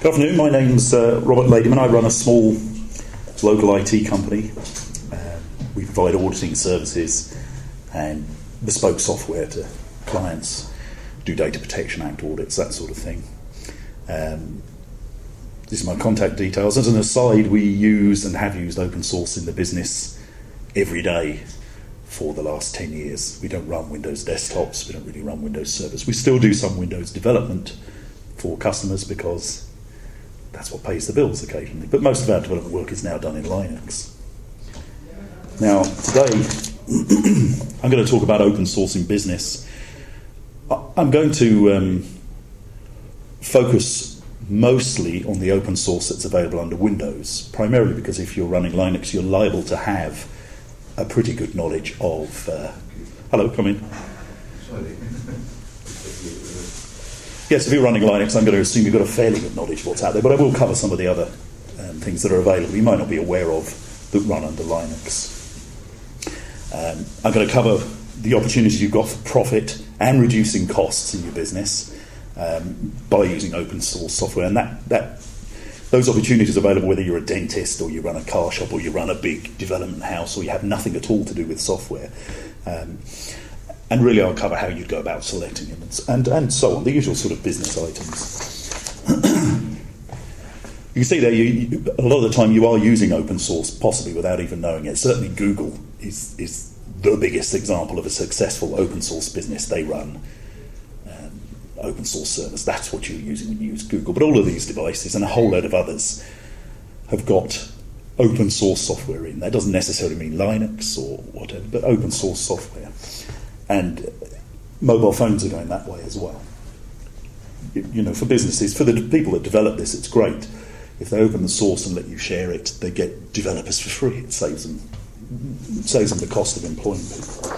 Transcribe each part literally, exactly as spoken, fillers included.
Good afternoon, my name's uh, Robert Ladyman. I run a small local I T company. Uh, we provide auditing services and bespoke software to clients, do Data Protection Act audits, that sort of thing. Um, these are my contact details. As an aside, we use and have used open source in the business every day for the last ten years. We don't run Windows desktops, we don't really run Windows servers. We still do some Windows development for customers because that's what pays the bills occasionally. But most of our development work is now done in Linux. Now, today, I'm going to talk about open source in business. I'm going to um, focus mostly on the open source that's available under Windows, primarily because if you're running Linux, you're liable to have a pretty good knowledge of... Uh, hello, come in. Sorry. Yes, if you're running Linux, I'm going to assume you've got a fairly good knowledge of what's out there, but I will cover some of the other um, things that are available you might not be aware of that run under Linux. Um, I'm going to cover the opportunities you've got for profit and reducing costs in your business um, by using open source software, and that, that those opportunities are available whether you're a dentist or you run a car shop or you run a big development house or you have nothing at all to do with software. Um, And really I'll cover how you'd go about selecting them and, and, and so on, the usual sort of business items. You can see there, you, you, a lot of the time you are using open source, possibly without even knowing it. Certainly Google is, is the biggest example of a successful open source business. They run um, open source servers. That's what you're using when you use Google. But all of these devices and a whole load of others have got open source software in. That doesn't necessarily mean Linux or whatever, but open source software. And mobile phones are going that way as well. You, you know, for businesses, for the people that develop this, it's great. If they open the source and let you share it, they get developers for free. It saves them, it saves them the cost of employing people.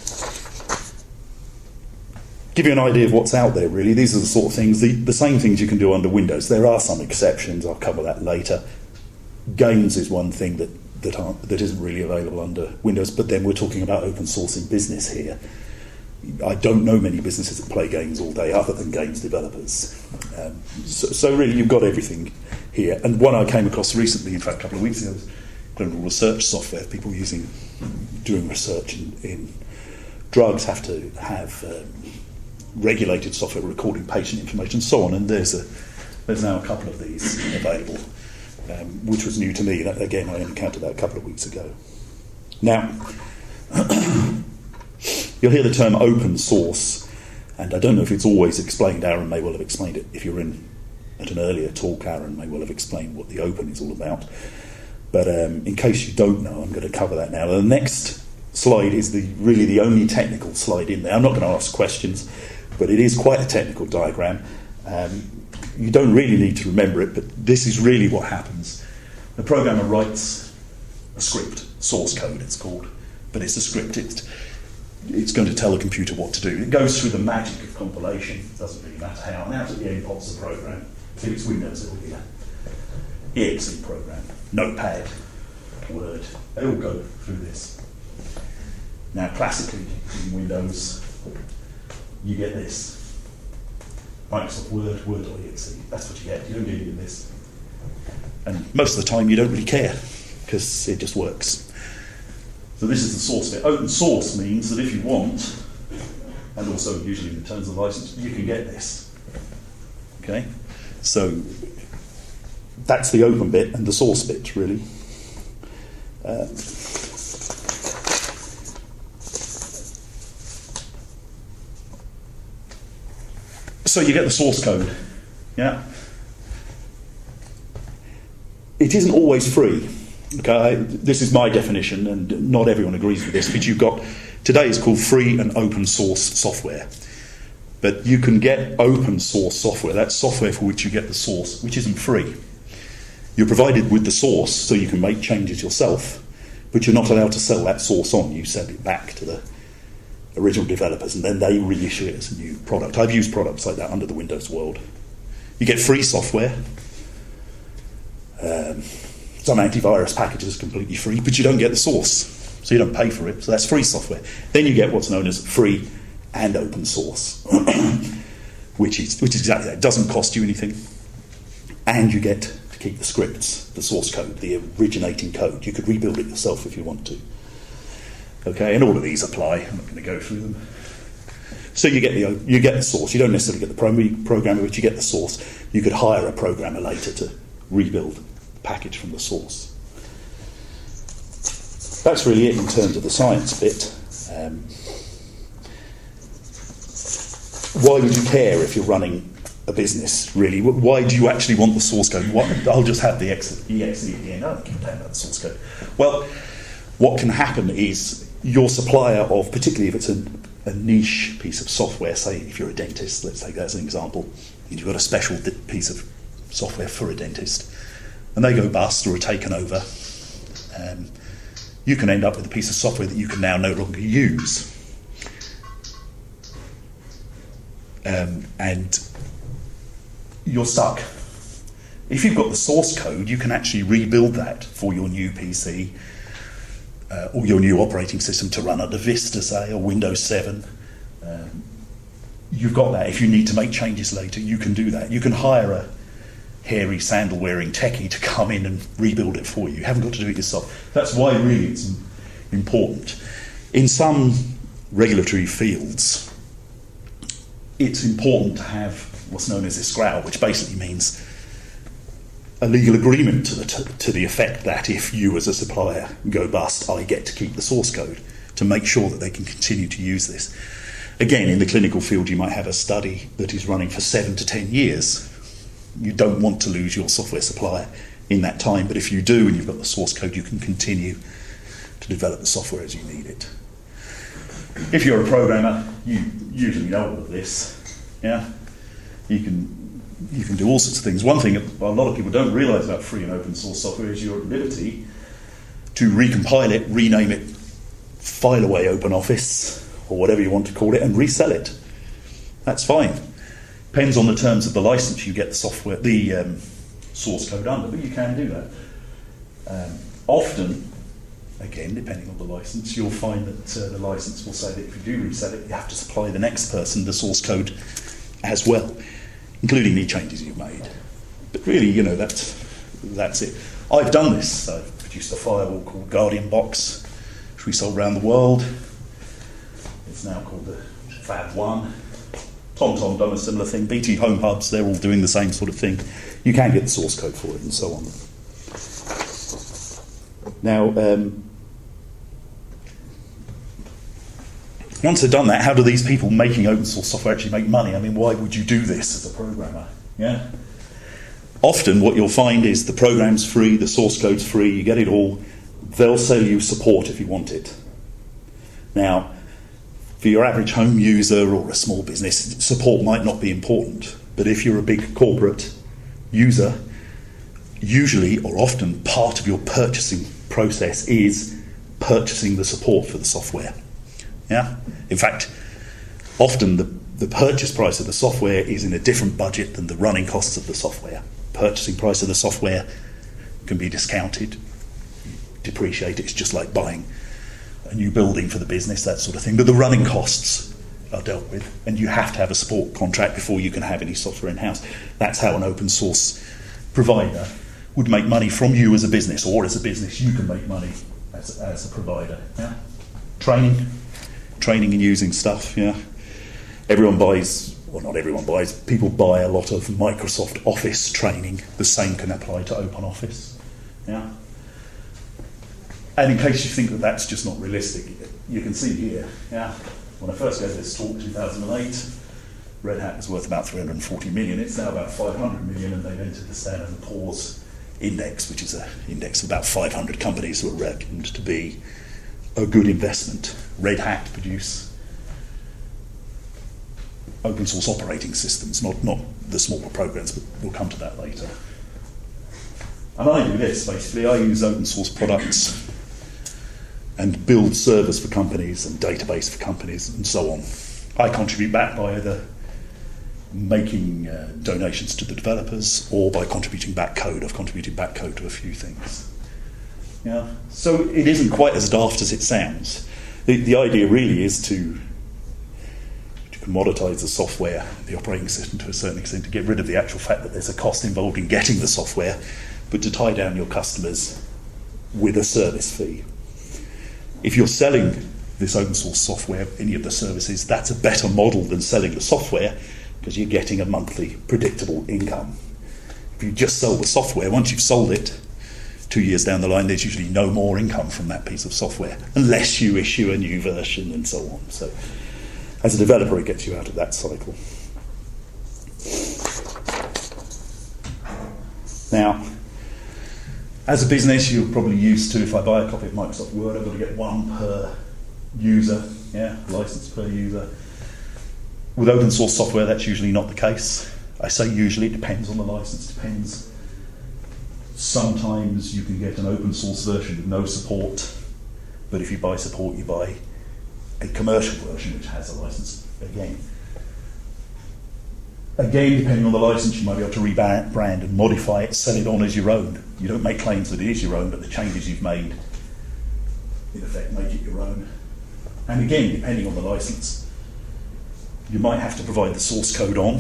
Give you an idea of what's out there, really. These are the sort of things, the, the same things you can do under Windows. There are some exceptions. I'll cover that later. Games is one thing that That, aren't, that isn't really available under Windows, but then we're talking about open source in business here. I don't know many businesses that play games all day other than games developers. Um, so, so really you've got everything here. And one I came across recently, in fact a couple of weeks ago, was clinical research software. People using, doing research in, in drugs have to have um, regulated software recording patient information and so on, and there's, a, there's now a couple of these available. Um, which was new to me. That, again, I encountered that a couple of weeks ago. Now, you'll hear the term open source, and I don't know if it's always explained. Aaron may well have explained it. If you're in at an earlier talk, Aaron may well have explained what the open is all about. But um, in case you don't know, I'm going to cover that now. The next slide is the really the only technical slide in there. I'm not going to ask questions, but it is quite a technical diagram. Um, You don't really need to remember it, but this is really what happens. The programmer writes a script, source code it's called, but it's a script. It's, it's going to tell the computer what to do. It goes through the magic of compilation. It doesn't really matter how. And out at the end pops the program. If it's Windows, it will be an E X E program, Notepad, Word. They all go through this. Now, classically, in Windows, you get this. Microsoft Word, Word.exe, that's what you get. You don't need any of this. And most of the time you don't really care, because it just works. So this is the source bit. Open source means that if you want, and also usually in terms of license, you can get this. Okay? So that's the open bit and the source bit, really. Uh, So you get the source code, yeah? It isn't always free, okay? This is my definition, and not everyone agrees with this, but you've got, today is called free and open source software. But you can get open source software, that's software for which you get the source, which isn't free. You're provided with the source so you can make changes yourself, but you're not allowed to sell that source on. You send it back to the original developers, and then they reissue it as a new product. I've used products like that under the Windows world. You get free software. Um, some antivirus packages are completely free, but you don't get the source, so you don't pay for it. So that's free software. Then you get what's known as free and open source, which is which is exactly that. It doesn't cost you anything. and you get to keep the scripts, the source code, the originating code. You could rebuild it yourself if you want to. Okay, and all of these apply. I'm not going to go through them. So you get the you get the source. You don't necessarily get the pro- programmer, but you get the source. You could hire a programmer later to rebuild the package from the source. That's really it in terms of the science bit. Um, why would you care if you're running a business, really? Why do you actually want the source code? Why, I'll just have the E X E at the end. I don't give a damn about the source code. Well, what can happen is your supplier of, particularly if it's a, a niche piece of software, say if you're a dentist, let's take that as an example, and you've got a special di- piece of software for a dentist, and they go bust or are taken over, um, you can end up with a piece of software that you can now no longer use. Um, and you're stuck. If you've got the source code, you can actually rebuild that for your new P C uh, or your new operating system to run under Vista, say, or Windows seven. Um, you've got that. If you need to make changes later, you can do that. You can hire a hairy, sandal-wearing techie to come in and rebuild it for you. You haven't got to do it yourself. That's why really it's important. In some regulatory fields, it's important to have what's known as I S G R A L, which basically means a legal agreement to the, t- to the effect that if you as a supplier go bust, I get to keep the source code to make sure that they can continue to use this. Again, in the clinical field, you might have a study that is running for seven to ten years. You don't want to lose your software supplier in that time, but if you do and you've got the source code, you can continue to develop the software as you need it. If you're a programmer, you usually know all of this. Yeah, you can you can do all sorts of things. One thing a lot of people don't realise about free and open source software is your ability to recompile it, rename it, file away OpenOffice or whatever you want to call it, and resell it. That's fine. Depends on the terms of the license you get the software, the um, source code under, but you can do that. Um, often, again, depending on the license, you'll find that uh, the license will say that if you do resell it, you have to supply the next person the source code as well, including any changes you've made. But really, you know, that's that's it. I've done this. I've produced a firewall called Guardian Box, which we sold around the world. It's now called the Fab One. TomTom done a similar thing. B T Home Hubs, they're all doing the same sort of thing. You can get the source code for it and so on. Now, um, once they've done that, how do these people making open source software actually make money? I mean, why would you do this as a programmer? Yeah. Often what you'll find is the program's free, the source code's free, you get it all. They'll sell you support if you want it. Now, for your average home user or a small business, support might not be important. But if you're a big corporate user, usually or often part of your purchasing process is purchasing the support for the software. Yeah. In fact, often the, the purchase price of the software is in a different budget than the running costs of the software. Purchasing price of the software can be discounted, depreciated. It's just like buying a new building for the business, that sort of thing. But the running costs are dealt with, and you have to have a support contract before you can have any software in-house. That's how an open source provider would make money from you as a business, or as a business you can make money as, as a provider. Yeah? Training, training and using stuff. Yeah, everyone buys, well, not everyone buys. People buy a lot of Microsoft Office training. The same can apply to OpenOffice. Yeah. And in case you think that that's just not realistic, you can see here. Yeah. When I first gave this talk in two thousand eight, Red Hat was worth about three hundred forty million. It's now about five hundred million, and they've entered the Standard and Poor's index, which is an index of about five hundred companies who are reckoned to be a good investment. Red Hat produce open source operating systems, not, not the smaller programs, but we'll come to that later. And I do this, basically. I use open source products and build servers for companies and database for companies and so on. I contribute back by either making uh, donations to the developers or by contributing back code. I've contributed back code to a few things. Yeah. So it isn't quite as daft as it sounds. The, the idea really is to, to commoditise the software, the operating system to a certain extent, to get rid of the actual fact that there's a cost involved in getting the software, but to tie down your customers with a service fee. If you're selling this open source software, any of the services, that's a better model than selling the software, because you're getting a monthly predictable income. If you just sell the software, once you've sold it, two years down the line, there's usually no more income from that piece of software, unless you issue a new version and so on. So as a developer, it gets you out of that cycle. Now, as a business, you're probably used to, if I buy a copy of Microsoft Word, I've got to get one per user, yeah, license per user. With open source software, that's usually not the case. I say usually, it depends on the license, depends. Sometimes you can get an open source version with no support, but if you buy support, you buy a commercial version which has a license again. Again, depending on the license, you might be able to rebrand and modify it, sell it on as your own. You don't make claims that it is your own, but the changes you've made, in effect, make it your own. And again, depending on the license, you might have to provide the source code on.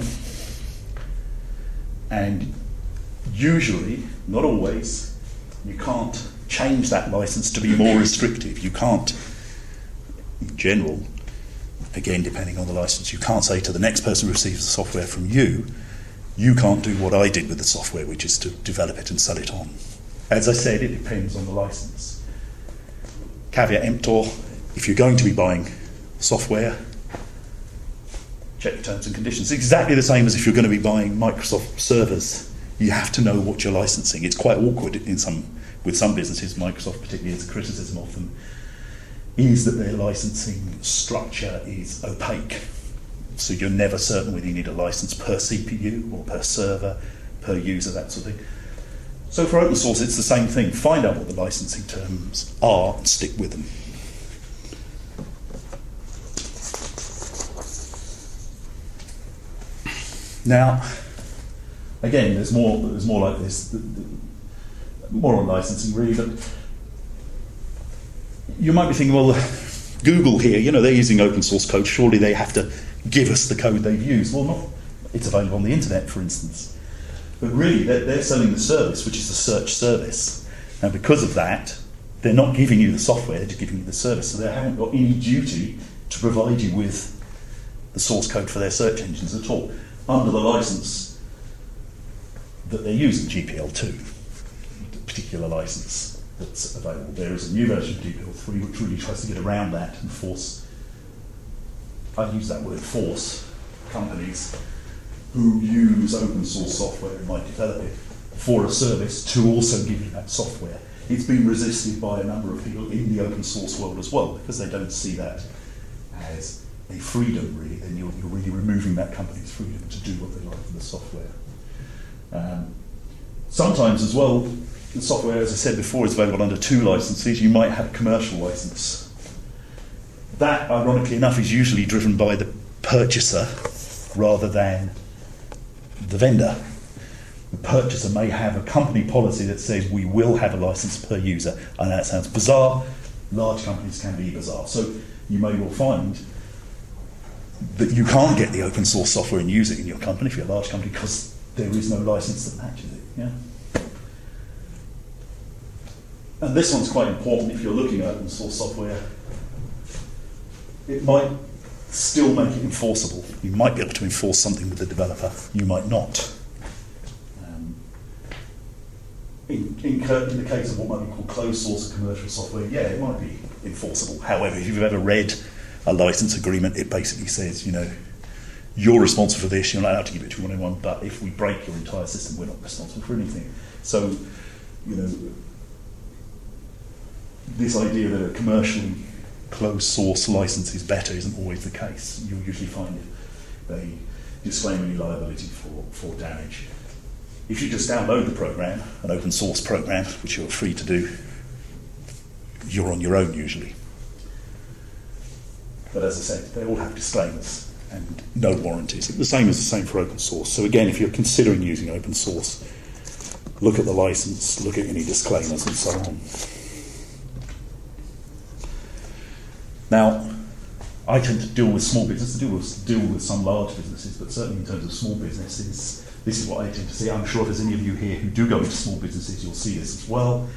And usually, not always, you can't change that license to be more restrictive. You can't, in general, again, depending on the license, you can't say to the next person who receives the software from you, you can't do what I did with the software, which is to develop it and sell it on. As I said, it depends on the license. Caveat emptor, if you're going to be buying software, check the terms and conditions. It's exactly the same as if you're going to be buying Microsoft servers. You have to know what you're licensing. It's quite awkward in some, with some businesses. Microsoft, particularly, as a criticism of them, is that their licensing structure is opaque. So you're never certain whether you need a license per C P U or per server, per user, that sort of thing. So for open source, it's the same thing. Find out what the licensing terms are and stick with them. Now, again, there's more. There's more like this. More on licensing, really. But you might be thinking, well, Google here, you know, they're using open source code. Surely they have to give us the code they've used. Well, not. It's available on the internet, for instance. But really, they're, they're selling the service, which is the search service. And because of that, they're not giving you the software; they're just giving you the service. So they haven't got any duty to provide you with the source code for their search engines at all, under the license that they're using, G P L two, the particular license that's available. There is a new version of G P L three which really tries to get around that and force, I use that word, force companies who use open source software and might develop it for a service to also give you that software. It's been resisted by a number of people in the open source world as well, because they don't see that as a freedom, really. Then you're, you're really removing that company's freedom to do what they like with the software. Um, sometimes as well, the software, as I said before, is available under two licenses. You might have a commercial license. That, ironically enough, is usually driven by the purchaser rather than the vendor. The purchaser may have a company policy that says we will have a license per user. I know that sounds bizarre. Large companies can be bizarre. So you may well find that you can't get the open source software and use it in your company if you're a large company because there is no license that matches it. Yeah. And this one's quite important if you're looking at open source software. It might still make it enforceable. You might be able to enforce something with the developer. You might not. Um, in, in, in the case of what might be called closed source commercial software, yeah, it might be enforceable. However, if you've ever read a license agreement, it basically says, you know, you're responsible for this, you're not allowed to give it to anyone, but if we break your entire system, we're not responsible for anything. So, you know, this idea that a commercially closed source license is better isn't always the case. You'll usually find they disclaim any liability for, for damage. If you just download the program, an open source program, which you're free to do, you're on your own usually. But as I said, they all have disclaimers and no warranties. The same is the same for open source. So again, if you're considering using open source, look at the license, look at any disclaimers and so on. Now, I tend to deal with small business, deal with, deal with some large businesses, but certainly in terms of small businesses, this is what I tend to see. I'm sure if there's any of you here who do go into small businesses, you'll see this as well.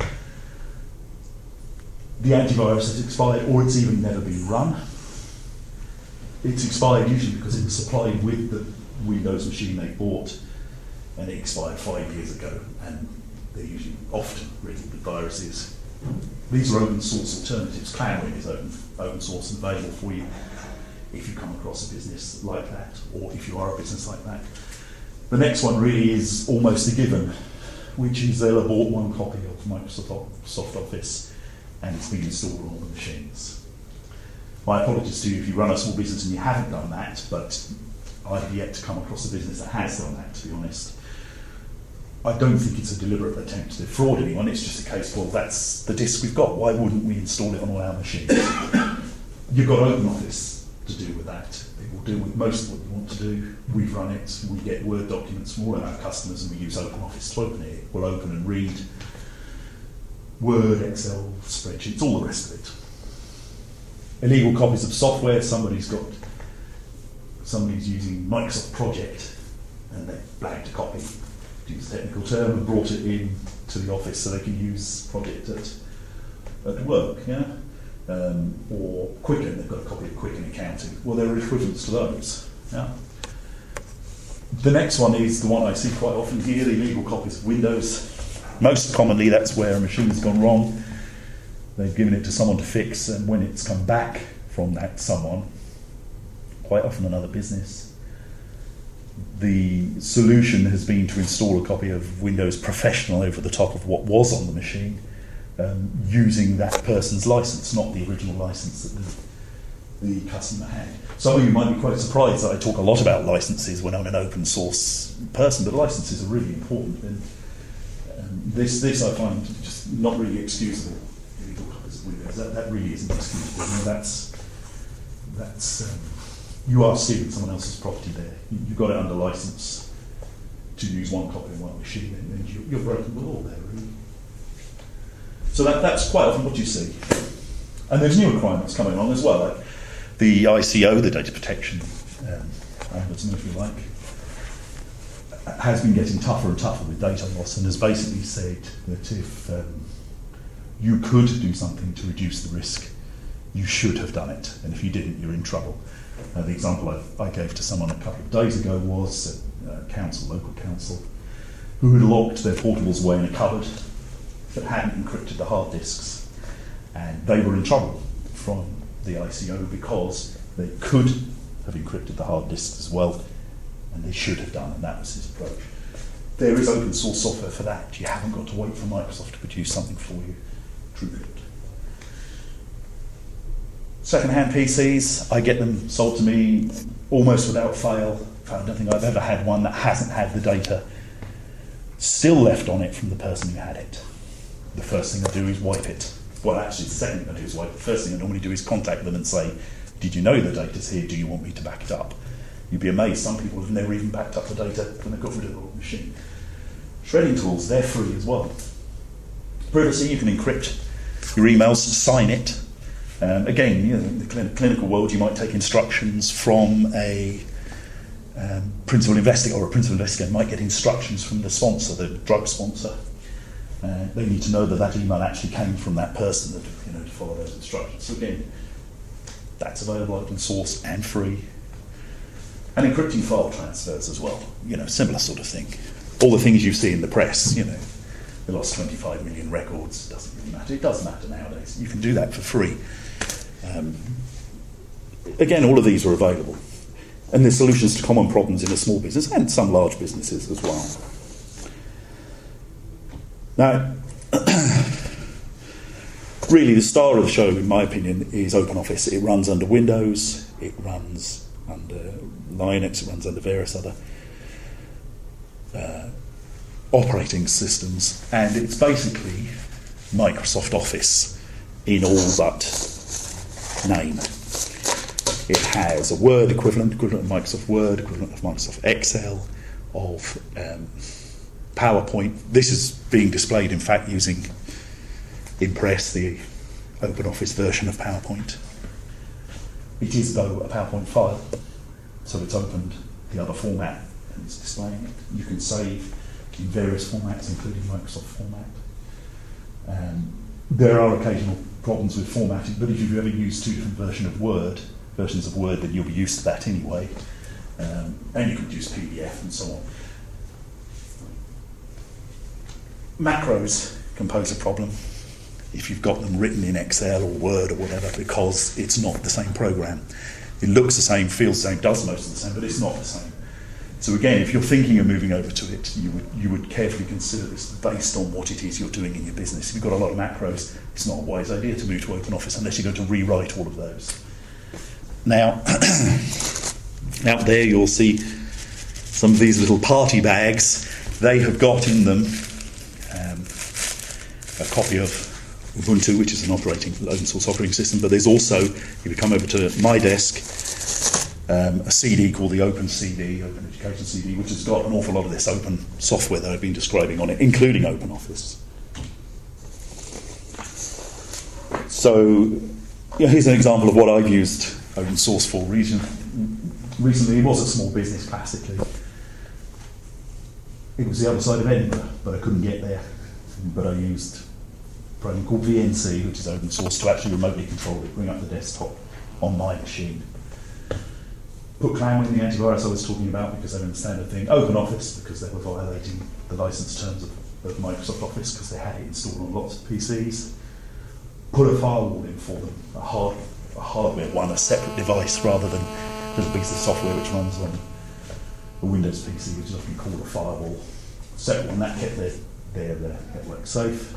The antivirus has expired, or it's even never been run. It's expired usually because it was supplied with the Windows machine they bought, and it expired five years ago, and they're usually often riddled with viruses. These are open source alternatives. CloudWin is open, open source and available for you if you come across a business like that, or if you are a business like that. The next one really is almost a given, which is they'll have bought one copy of Microsoft Office and it's been installed on all the machines. My apologies to you if you run a small business and you haven't done that, but I've yet to come across a business that has done that, to be honest. I don't think it's a deliberate attempt to defraud anyone, it's just a case, well, that's the disk we've got, why wouldn't we install it on all our machines? You've got OpenOffice to do with that. It will do with most of what you want to do. We've run it, we get Word documents from all of our customers and we use OpenOffice to open it. We'll open and read Word, Excel, spreadsheets, all the rest of it. Illegal copies of software, somebody's got, somebody's using Microsoft Project and they've blagged a copy, to use a technical term, and brought it in to the office so they can use Project at, at work, yeah? Um, or Quicken, they've got a copy of Quicken Accounting. Well, there are equivalents to those, yeah? The next one is the one I see quite often here, the illegal copies of Windows. Most commonly, that's where a machine's gone wrong. They've given it to someone to fix, and when it's come back from that someone, quite often another business, the solution has been to install a copy of Windows Professional over the top of what was on the machine, um, using that person's license, not the original license that the, the customer had. Some of you might be quite surprised that I talk a lot about licenses when I'm an open source person, but licenses are really important. And um, this, this I find just not really excusable. That, that really isn't excusable. You know, that's that's um, you are stealing someone else's property there. You, you've got it under license to use one copy on one machine, and, and you, you're breaking the law there, really. So that, that's quite often what you see. And there's new requirements coming along as well. Like the I C O, the Data Protection um, Ombudsman, if you like, has been getting tougher and tougher with data loss, and has basically said that if um, you could do something to reduce the risk, you should have done it, and if you didn't, you're in trouble. Uh, the example I, I gave to someone a couple of days ago was a uh, council, local council, who had locked their portables away in a cupboard but hadn't encrypted the hard disks, and they were in trouble from the I C O because they could have encrypted the hard disks as well, and they should have done, and that was his approach. There is open source software for that. You haven't got to wait for Microsoft to produce something for you. TrueCrypt. Second-hand P Cs, I get them sold to me almost without fail. I don't think I've ever had one that hasn't had the data still left on it from the person who had it. The first thing I do is wipe it. Well, actually, the second thing I do is wipe it. The first thing I normally do is contact them and say, did you know the data's here? Do you want me to back it up? You'd be amazed. Some people have never even backed up the data when they've got rid of the old machine. Shredding tools, they're free as well. Privacy, you can encrypt your emails, sign it. Um, again, you know, in the cl- clinical world, you might take instructions from a um, principal investigator, or a principal investigator might get instructions from the sponsor, the drug sponsor. Uh, they need to know that that email actually came from that person, that, you know, to follow those instructions. So again, that's available open source and free. And encrypting file transfers as well, you know, similar sort of thing. All the things you see in the press, you know, they lost twenty-five million records, doesn't really matter. It does matter nowadays. You can do that for free. Um, again, all of these are available. And there's solutions to common problems in a small business and some large businesses as well. Now, really the star of the show, in my opinion, is OpenOffice. It runs under Windows, it runs under Linux, it runs under various other uh, operating systems, and it's basically Microsoft Office in all but name. It has a Word equivalent, equivalent of Microsoft Word, equivalent of Microsoft Excel, of um, PowerPoint. This is being displayed, in fact, using Impress, the OpenOffice version of PowerPoint. it is though a PowerPoint file, so it's opened the other format and it's displaying it. You can save in various formats, including Microsoft Format. Um, there are occasional problems with formatting, but if you've ever used two different versions of Word, versions of Word, then you'll be used to that anyway. Um, and you can use P D F and so on. Macros can pose a problem if you've got them written in Excel or Word or whatever, because it's not the same program. It looks the same, feels the same, does most of the same, but it's not the same. So again, if you're thinking of moving over to it, you would you would carefully consider this based on what it is you're doing in your business. If you've got a lot of macros, it's not a wise idea to move to OpenOffice unless you're going to rewrite all of those. Now, out there you'll see some of these little party bags. They have got in them um, a copy of Ubuntu, which is an operating open source operating system, but there's also, if you come over to my desk, um, a C D called the Open C D, Open Education C D, which has got an awful lot of this open software that I've been describing on it, including OpenOffice. So, yeah, here's an example of what I've used open source for region. Recently. It was a small business, classically. It was the other side of Edinburgh, but I couldn't get there. But I used a program called V N C, which is open source, to actually remotely control it, bring up the desktop on my machine. Put Clownwin in the antivirus I was talking about because they were in the standard thing. OpenOffice, because they were violating the license terms of, of Microsoft Office because they had it installed on lots of P Cs. Put a firewall in for them, a, hard, a hardware one, a separate device rather than a piece of software which runs on a Windows P C, which is often called a firewall. Separate one, that kept their, their, their network safe.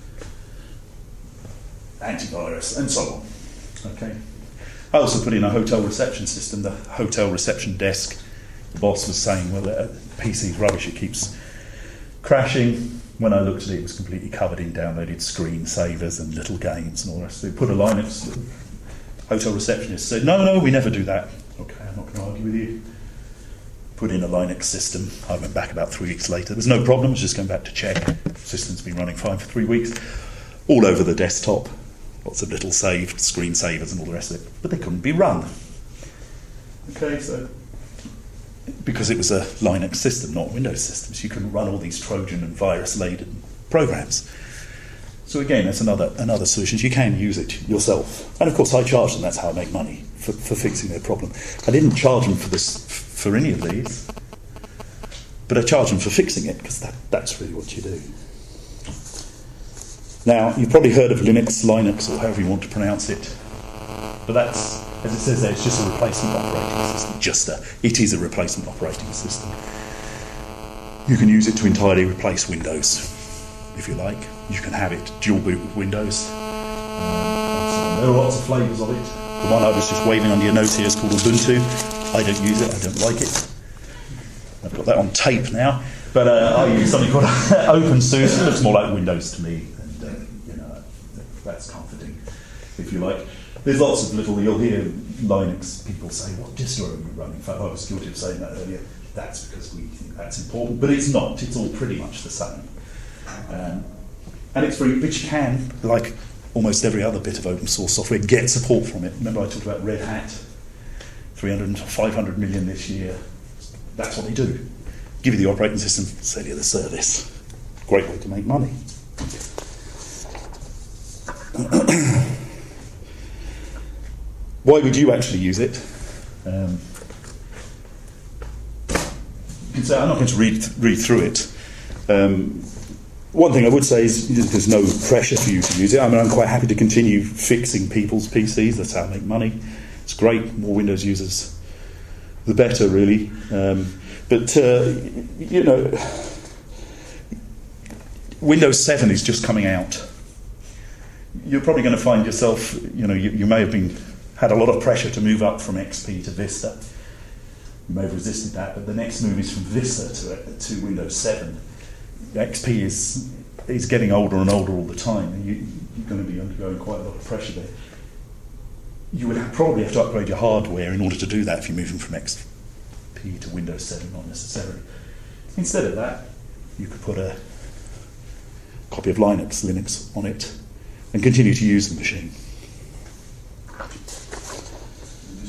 Antivirus, and so on. Okay. I also put in a hotel reception system, the hotel reception desk. The boss was saying, well, the P C's rubbish, it keeps crashing. When I looked at it, it was completely covered in downloaded screensavers and little games and all the rest of it. Put a Linux, hotel receptionist said, no, no, we never do that. Okay, I'm not going to argue with you. Put in a Linux system. I went back about three weeks later. There was no problem, I was just going back to check. The system's been running fine for three weeks. All over the desktop. Lots of little saved screensavers and all the rest of it, but they couldn't be run. Okay, so because it was a Linux system, not Windows systems, you couldn't run all these Trojan and virus-laden programs. So again, that's another another solution. You can use it yourself, and of course, I charge them. That's how I make money for, for fixing their problem. I didn't charge them for this for any of these, but I charge them for fixing it because that, that's really what you do. Now, you've probably heard of Linux, Linux, or however you want to pronounce it, but that's, as it says there, it's just a replacement operating system. Just a, it is a replacement operating system. You can use it to entirely replace Windows, if you like. You can have it dual boot with Windows. Um, there are lots of flavours of it. The one I was just waving under your nose here is called Ubuntu. I don't use it, I don't like it. I've got that on tape now. But uh, I use something called OpenSUSE. It looks more like Windows to me. That's comforting, if you like. There's lots of little, you'll hear Linux people say, what distro are you running? In fact, I was guilty of saying that earlier. That's because we think that's important, but it's not. It's all pretty much the same. Um, and it's free, but you can, like almost every other bit of open source software, get support from it. Remember I talked about Red Hat, three hundred, five hundred million this year. That's what they do. Give you the operating system, sell you the service. Great way to make money. Why would you actually use it? Um, you can say, I'm not going to read read through it. Um, one thing I would say is there's no pressure for you to use it. I mean, I'm quite happy to continue fixing people's P Cs. That's how I make money. It's great. More Windows users, the better, really. Um, but uh, you know, Windows seven is just coming out. You're probably going to find yourself, you know, you, you may have been had a lot of pressure to move up from X P to Vista. You may have resisted that, but the next move is from Vista to, to Windows seven. X P is is getting older and older all the time, and you, you're going to be undergoing quite a lot of pressure there. You would have, probably have to upgrade your hardware in order to do that if you're moving from X P to Windows seven, not necessarily. Instead of that, you could put a copy of Linux, Linux on it, and continue to use the machine.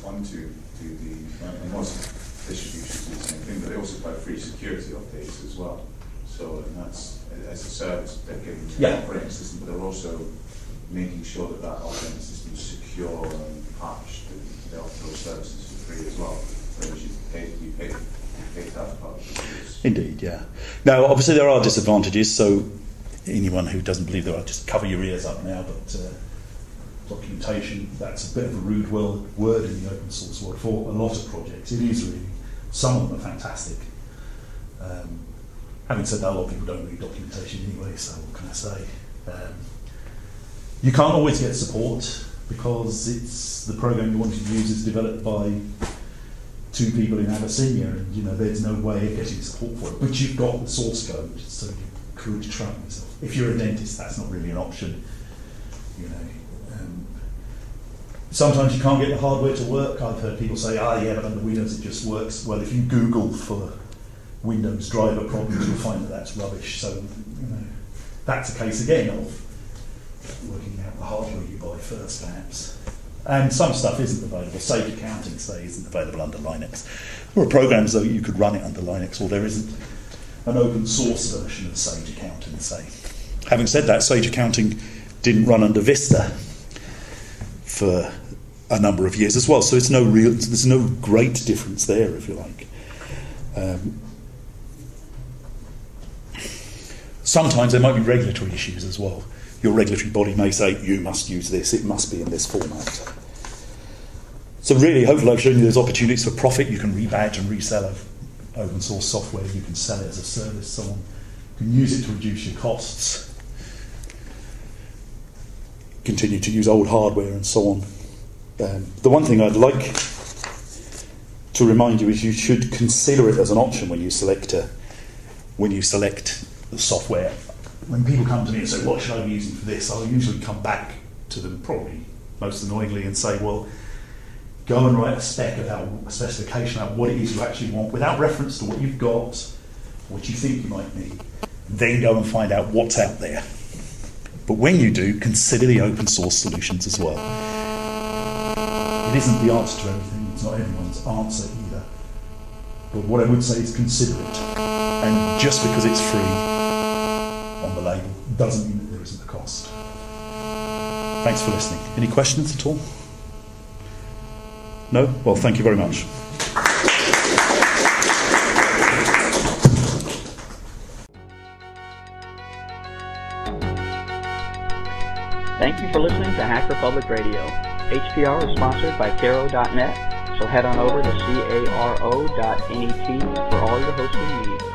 Ubuntu do the, and most distributions do the same thing, but they also provide free security updates as well. So, and that's, as a service, they're giving you Yeah. an operating system, but they're also making sure that that operating system is secure and patched, and they offer those services for free as well. Whereas you pay, you pay, you pay that part of the service. Indeed, yeah. Now, obviously, there are disadvantages. So, anyone who doesn't believe there are, just cover your ears up now. But uh, documentation, that's a bit of a rude word, word in the open source world for a lot of projects. It is really. Some of them are fantastic. Um, having said that, a lot of people don't read documentation anyway. So, what can I say? Um, you can't always get support because it's the program you want to use is developed by two people in Abyssinia, and you know there's no way of getting support for it. But you've got the source code, so you could track yourself. If you're a dentist, that's not really an option. You know, um, sometimes you can't get the hardware to work. I've heard people say, "Ah, yeah, but under Windows it just works." Well, if you Google for Windows driver problems, you'll find that that's rubbish. So, you know, that's a case again of working out the hardware you buy first, perhaps. And some stuff isn't available. Sage Accounting, say, isn't available under Linux. There are programs, though, you could run it under Linux, or there isn't an open source version of Sage Accounting, say. Having said that, Sage Accounting didn't run under Vista for a number of years as well, so it's no real, there's no great difference there, if you like. Um, sometimes there might be regulatory issues as well. Your regulatory body may say, you must use this, it must be in this format. So really, hopefully I've shown you those opportunities for profit. You can rebadge and resell open source software, you can sell it as a service, someone can use it to reduce your costs, continue to use old hardware and so on. Um, the one thing I'd like to remind you is you should consider it as an option when you select a, when you select the software. When people come to me and say, what should I be using for this? I'll usually come back to them, probably most annoyingly, and say, well, go and write a spec about a specification about what it is you actually want without reference to what you've got, what you think you might need. Then go and find out what's out there. But when you do, consider the open source solutions as well. It isn't the answer to everything, it's not everyone's answer either. But what I would say is consider it. And just because it's free on the label doesn't mean that there isn't a cost. Thanks for listening. Any questions at all? No? Well, thank you very much. Thank you for listening to Hacker Public Radio. H P R is sponsored by Caro dot net, so head on over to caro dot net for all your hosting needs.